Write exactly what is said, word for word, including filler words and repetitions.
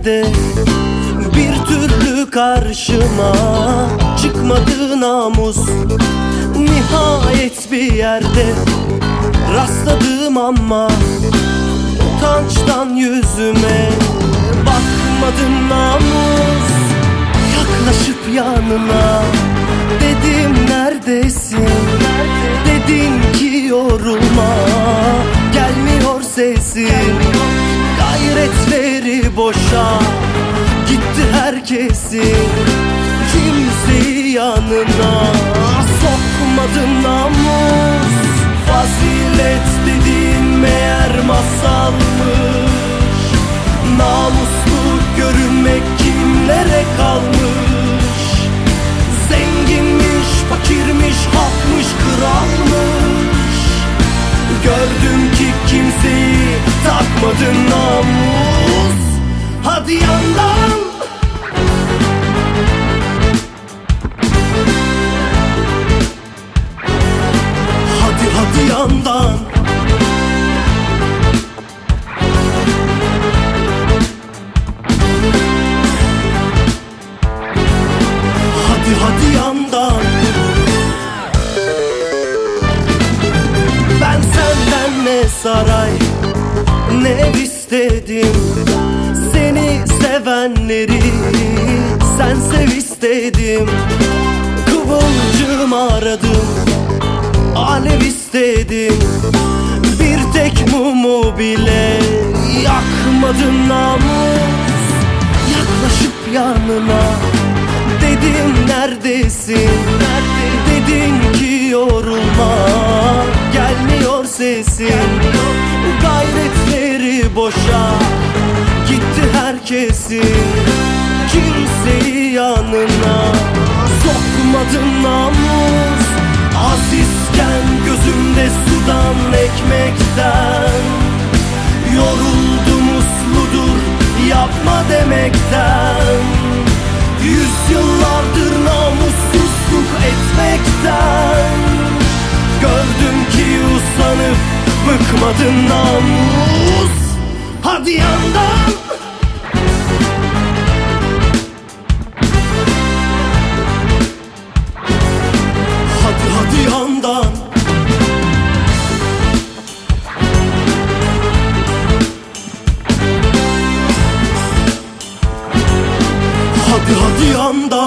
yerde bir türlü karşıma çıkmadı namus. Nihayet bir yerde rastladım ama utançtan yüzüme bakmadım namus. Yaklaşıp yanına dedim neredesin? Dedin ki yorulma, gelmiyor sesin. Gayretleri boşa gitti herkesin. Kimseyi yanına sokmadın namus. Fazilet dediğin meğer masalmış. Namuslu görünmek kimlere kalmış? Zenginmiş, fakirmiş, halkmış, kralmış. Gördüm ki kimseyi takmadın namus. Hadi yandan, hadi hadi yandan. Hadi hadi yandan. Ben senden ne saray ne ev istedim. Seni sevenleri sen sev istedim. Kıvılcım aradım, alev istedim. Bir tek mumu bile yakmadın namus. Yaklaşıp yanına dedim neredesin? Dedin ki yorulma, gelmiyor sesin. Gayretleri boşa gitti herkesin. Kimseyi yanına sokmadın namus. Azizken gözümde sudan ekmekten, yoruldu musludur yapma demekten. Yüzyıllardır namussuzluk etmekten. Gördüm ki usanıp bıkmadın namus. Hadi yandan, hadi hadi yandan. Hadi hadi yandan.